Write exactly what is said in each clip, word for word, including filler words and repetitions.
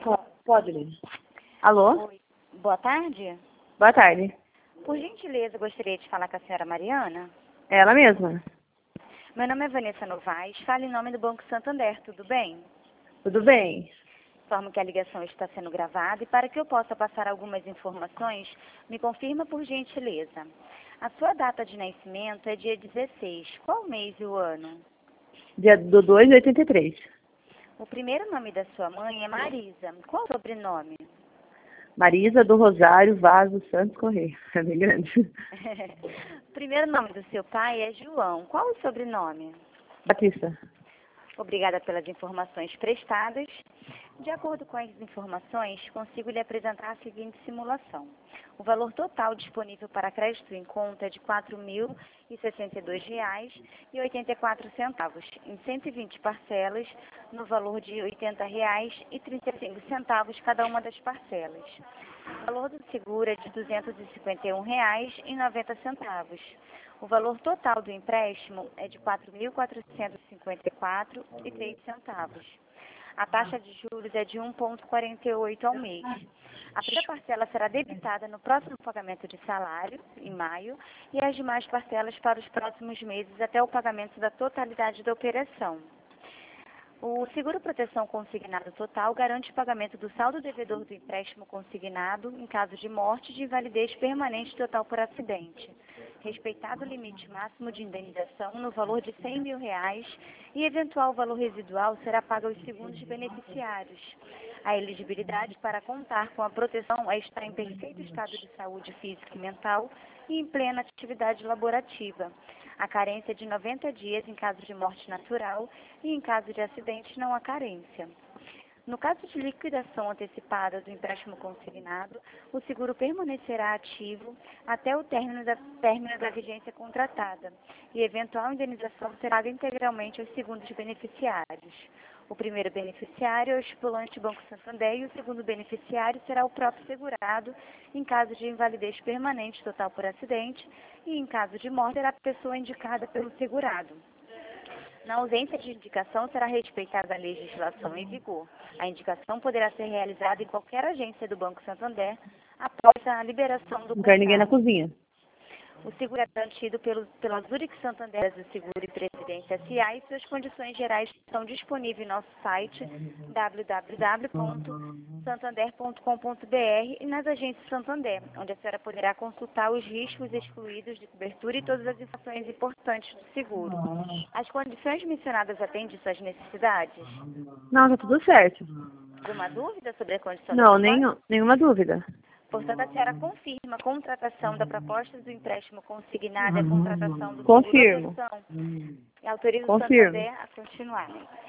Po- Pode ler. Alô? Oi. Boa tarde. Boa tarde. Por gentileza, gostaria de falar com a senhora Mariana. Ela mesma. Meu nome é Vanessa Novaes, falo em nome do Banco Santander, tudo bem? Tudo bem? Informo que a ligação está sendo gravada e para que eu possa passar algumas informações, me confirma por gentileza. A sua data de nascimento é dia dezesseis. Qual o mês e o ano? Dia do dois de oitenta e três. O primeiro nome da sua mãe é Marisa. Qual o sobrenome? Marisa do Rosário Vaz dos Santos Correia. É bem grande. O primeiro nome do seu pai é João. Qual o sobrenome? Batista. Obrigada pelas informações prestadas. De acordo com as informações, consigo lhe apresentar a seguinte simulação. O valor total disponível para crédito em conta é de quatro mil e sessenta e dois reais e oitenta e quatro centavos, em cento e vinte parcelas, no valor de oitenta reais e trinta e cinco centavos cada uma das parcelas. O valor do seguro é de duzentos e cinquenta e um reais e noventa centavos. O valor total do empréstimo é de quatro mil quatrocentos e cinquenta e quatro reais e três centavos. A taxa de juros é de um vírgula quarenta e oito ao mês. A primeira parcela será debitada no próximo pagamento de salário, em maio, e as demais parcelas para os próximos meses até o pagamento da totalidade da operação. O seguro proteção consignado total garante o pagamento do saldo devedor do empréstimo consignado em caso de morte de invalidez permanente total por acidente, respeitado o limite máximo de indenização no valor de cem mil reais e eventual valor residual será pago aos segundos beneficiários. A elegibilidade para contar com a proteção é estar em perfeito estado de saúde física e mental e em plena atividade laborativa. A carência é de noventa dias em caso de morte natural e em caso de acidente não há carência. No caso de liquidação antecipada do empréstimo consignado, o seguro permanecerá ativo até o término da, término da vigência contratada e eventual indenização será paga integralmente aos segundos beneficiários. O primeiro beneficiário é o estipulante Banco Santander e o segundo beneficiário será o próprio segurado em caso de invalidez permanente total por acidente e em caso de morte será a pessoa indicada pelo segurado. Na ausência de indicação, será respeitada a legislação em vigor. A indicação poderá ser realizada em qualquer agência do Banco Santander após a liberação do Não quer ninguém na contrato. cozinha. O seguro é garantido pelo, pela Zurich Santander do Seguro e Previdência S A e suas condições gerais estão disponíveis em nosso site w w w ponto santander ponto com ponto b r e nas agências Santander, onde a senhora poderá consultar os riscos excluídos de cobertura e todas as informações importantes do seguro. As condições mencionadas atendem suas necessidades? Não, tá tudo certo. Alguma dúvida sobre a condição Não, da nenhum, nenhuma dúvida. Portanto, a senhora confirma a contratação da proposta do empréstimo consignado e a contratação do Confirmo. seguro-adoção e autoriza o Confirmo. Santander a continuar.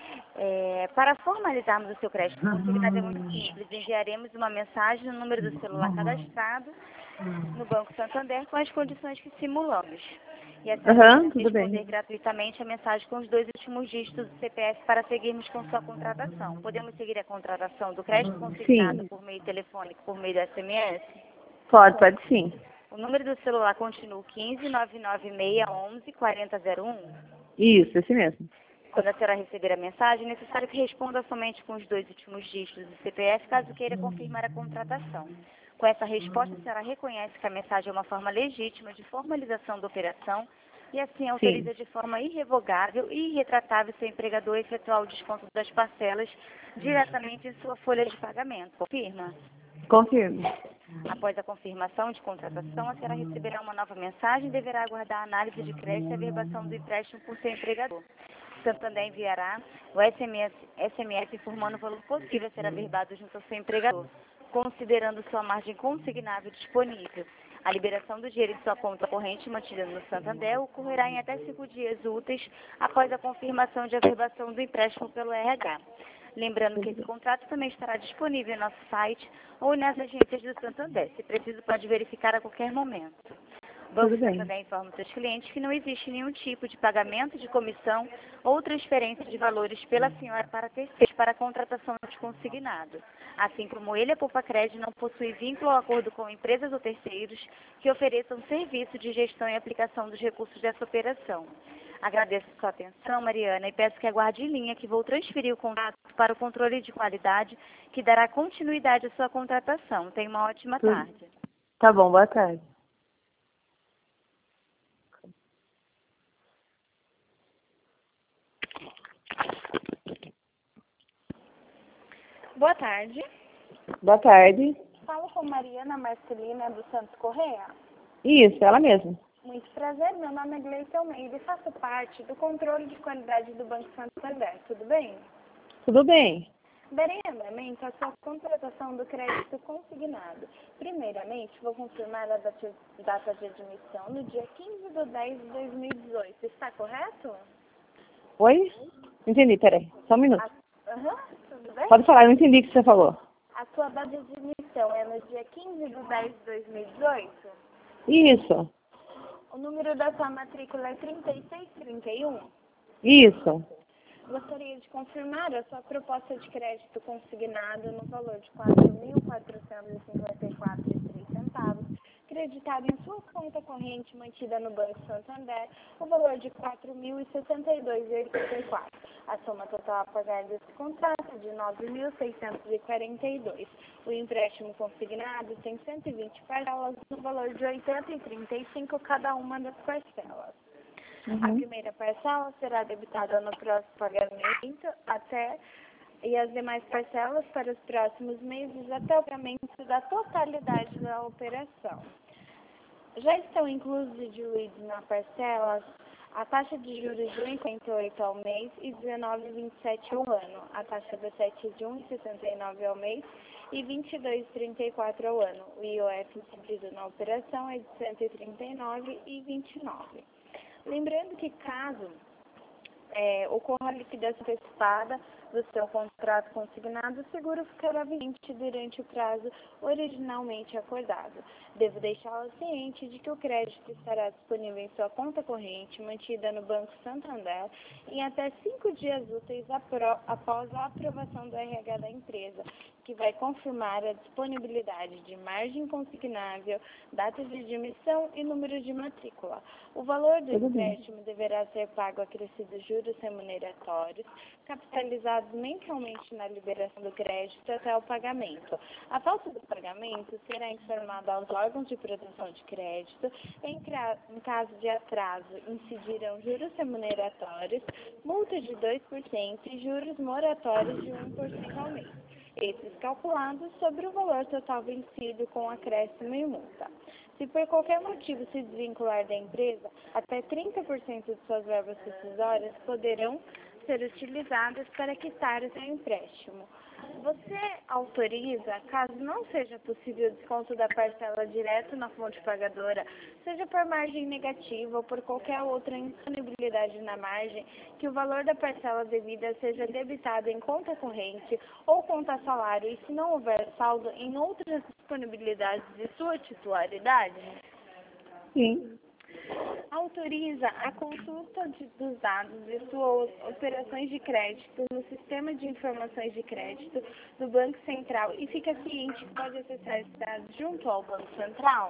É, para formalizarmos o seu crédito consignado é muito simples. Enviaremos uma mensagem no número do celular cadastrado no Banco Santander com as condições que simulamos. E a senhora Aham, poderá tudo responder bem. gratuitamente a mensagem com os dois últimos dígitos do C P F para seguirmos com sua contratação. Podemos seguir a contratação do crédito consignado Sim. por meio telefônico, por meio do S M S? Pode, pode sim. O número do celular continua o quinze, nove nove seis, onze, quarenta zero um. Isso, esse mesmo. Quando a senhora receber a mensagem, é necessário que responda somente com os dois últimos dígitos do C P F, caso queira confirmar a contratação. Com essa resposta, a senhora reconhece que a mensagem é uma forma legítima de formalização da operação e assim autoriza Sim. de forma irrevogável e irretratável seu empregador a efetuar o desconto das parcelas diretamente em sua folha de pagamento. Confirma? Confirmo. Após a confirmação de contratação, a senhora receberá uma nova mensagem e deverá aguardar a análise de crédito e a averbação do empréstimo por seu empregador. O Santander enviará o S M S, S M S informando o valor possível a ser averbado junto ao seu empregador, considerando sua margem consignável disponível. A liberação do dinheiro em sua conta corrente mantida no Santander ocorrerá em até cinco dias úteis após a confirmação de averbação do empréstimo pelo R H. Lembrando que esse contrato também estará disponível em nosso site ou nas agências do Santander. Se preciso, pode verificar a qualquer momento. O Banco Tudo bem. Santander informa aos seus clientes que não existe nenhum tipo de pagamento de comissão ou transferência de valores pela senhora para terceiros para a contratação de consignado. Assim como ele, a Poupa Crédito não possui vínculo ou acordo com empresas ou terceiros que ofereçam serviço de gestão e aplicação dos recursos dessa operação. Agradeço sua atenção, Mariana, e peço que aguarde em linha que vou transferir o contato para o controle de qualidade, que dará continuidade à sua contratação. Tenha uma ótima Tudo. tarde. Tá bom, boa tarde. Boa tarde. Boa tarde. Falo com Mariana Marcelina dos Santos Correia. Isso, ela mesma. Muito prazer, meu nome é Gleice Almeida e faço parte do controle de qualidade do Banco Santander. Tudo bem? Tudo bem. Darei andamento à sua contratação do crédito consignado. Primeiramente, vou confirmar a data data de admissão no dia quinze de dez de dois mil e dezoito. Está correto? Oi? Não entendi, peraí. Só um minuto. Aham, tudo bem? Pode falar, eu não entendi o que você falou. A sua data de admissão é no dia quinze de dez de dois mil e dezoito? Isso. O número da sua matrícula é trinta e seis trinta e um? Isso. Gostaria de confirmar a sua proposta de crédito consignado no valor de quatro mil quatrocentos e cinquenta e quatro reais e três centavos, creditado em sua conta corrente mantida no Banco Santander, o valor de quatro mil e sessenta e dois reais e oitenta e quatro centavos. A soma total a pagar desse contrato é de nove mil seiscentos e quarenta e dois reais. O empréstimo consignado tem cento e vinte parcelas no valor de oitenta e trinta e cinco cada uma das parcelas. Uhum. A primeira parcela será debitada no próximo pagamento até e as demais parcelas para os próximos meses até o pagamento da totalidade da operação. Já estão inclusos e diluídos na parcela a taxa de juros de um vírgula cinquenta e oito ao mês e dezenove vírgula vinte e sete ao ano, a taxa da sete de um vírgula sessenta e nove ao mês e vinte e dois vírgula trinta e quatro ao ano. O I O F incidido na operação é de cento e trinta e nove e vinte e nove. Lembrando que caso é, ocorra a liquidação antecipada do seu contrato consignado, o seguro ficará vigente durante o prazo originalmente acordado. Devo deixá-la ciente de que o crédito estará disponível em sua conta corrente, mantida no Banco Santander, em até cinco dias úteis após a aprovação do R H da empresa, que vai confirmar a disponibilidade de margem consignável, data de admissão e número de matrícula. O valor do empréstimo deverá ser pago acrescidos juros remuneratórios, capitalizados mensalmente na liberação do crédito até o pagamento. A falta do pagamento será informada aos órgãos de proteção de crédito. Em, em caso de atraso, incidirão juros remuneratórios, multa de dois por cento e juros moratórios de um por cento ao mês. Esses calculados sobre o valor total vencido com acréscimo e multa. Se por qualquer motivo se desvincular da empresa, até trinta por cento de suas verbas rescisórias poderão ser utilizadas para quitar o seu empréstimo. Você autoriza, caso não seja possível o desconto da parcela direto na fonte pagadora, seja por margem negativa ou por qualquer outra indisponibilidade na margem, que o valor da parcela devida seja debitado em conta corrente ou conta salário e se não houver saldo em outras disponibilidades de sua titularidade? Sim. Autoriza a consulta de, dos dados de suas operações de crédito no Sistema de Informações de Crédito do Banco Central e fica ciente que pode acessar esses dados junto ao Banco Central?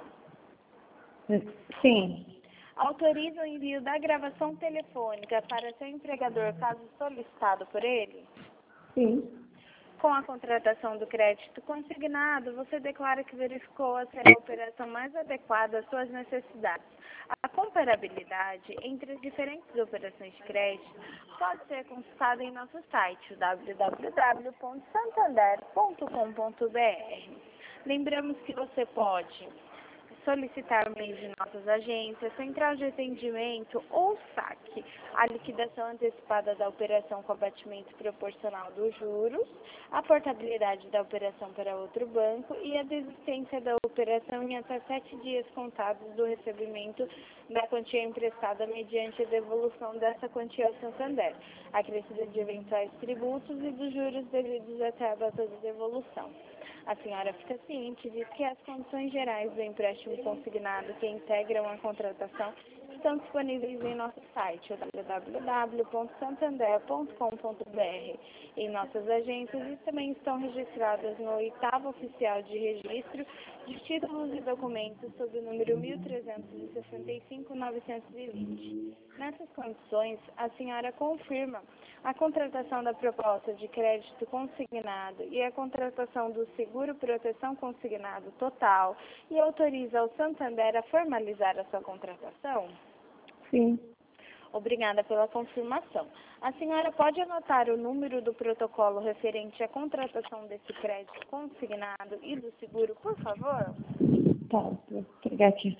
Sim. Autoriza o envio da gravação telefônica para seu empregador caso solicitado por ele? Sim. Com a contratação do crédito consignado, você declara que verificou a ser a operação mais adequada às suas necessidades. A comparabilidade entre as diferentes operações de crédito pode ser consultada em nosso site, w w w ponto santander ponto com ponto b r. Lembramos que você pode solicitar o meio de nossas agências, central de atendimento ou saque, a liquidação antecipada da operação com abatimento proporcional dos juros, a portabilidade da operação para outro banco e a desistência da operação em até sete dias contados do recebimento da quantia emprestada mediante a devolução dessa quantia ao Santander, acrescida de eventuais tributos e dos juros devidos até a data de devolução. A senhora fica ciente de que as condições gerais do empréstimo consignado que integram a contratação estão disponíveis em nosso site, w w w ponto santander ponto com ponto b r, em nossas agências, e também estão registradas no oitavo oficial de registro de títulos e documentos sob o número mil trezentos e sessenta e cinco ponto novecentos e vinte. Nessas condições, a senhora confirma a contratação da proposta de crédito consignado e a contratação do seguro proteção consignado total e autoriza o Santander a formalizar a sua contratação? Sim. Obrigada pela confirmação. A senhora pode anotar o número do protocolo referente à contratação desse crédito consignado e do seguro, por favor? Tá, vou pegar aqui.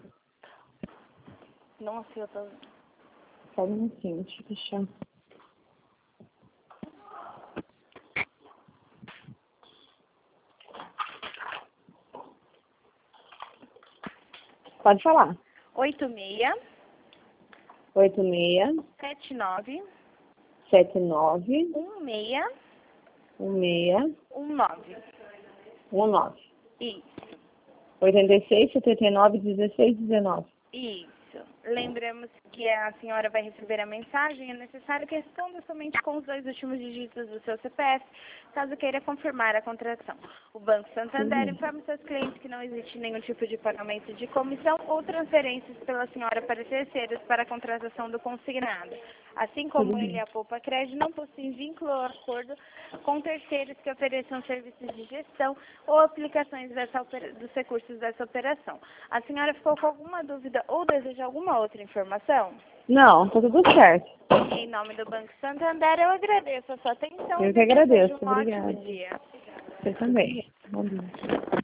Nossa, eu tô... Só um minutinho, deixa eu fechar. Pode falar. oito seis, oito seis, sete nove, sete nove, um seis, um seis, um nove. um nove. Isso. oitenta e seis, setenta e nove, dezesseis, dezenove. Isso. Lembramos que a senhora vai receber a mensagem. É necessário que responda somente com os dois últimos dígitos do seu C P F, caso queira confirmar a contratação. O Banco Santander informa seus clientes que não existe nenhum tipo de pagamento de comissão ou transferências pela senhora para terceiros para a contratação do consignado. Assim como ele e a Poupa Crédito não possuem vínculo ou acordo com terceiros que ofereçam serviços de gestão ou aplicações dessa dos recursos dessa operação. A senhora ficou com alguma dúvida ou deseja alguma outra informação? Não, tá tudo certo. Em nome do Banco Santander, eu agradeço a sua atenção. Eu que agradeço, Um obrigada. ótimo dia. Você também. Bom dia.